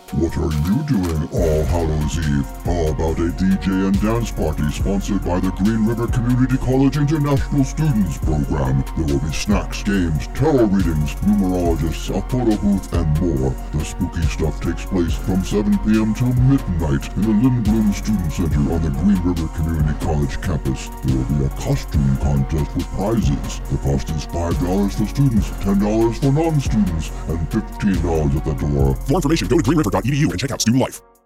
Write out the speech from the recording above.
What are you doing All Hallows Eve? How about a DJ and dance party sponsored by the Green River Community College International Students Program? There will be snacks, games, tarot readings, numerologists, a photo booth, and more. The spooky stuff takes place from 7 p.m. till midnight in the Lindblom Student Center on the Green River Community College campus. There will be a costume contest with prizes. The cost is $5 for students, $10 for non-students, and $15 at the door. For more information, go to greenriver.edu and check out Student Life.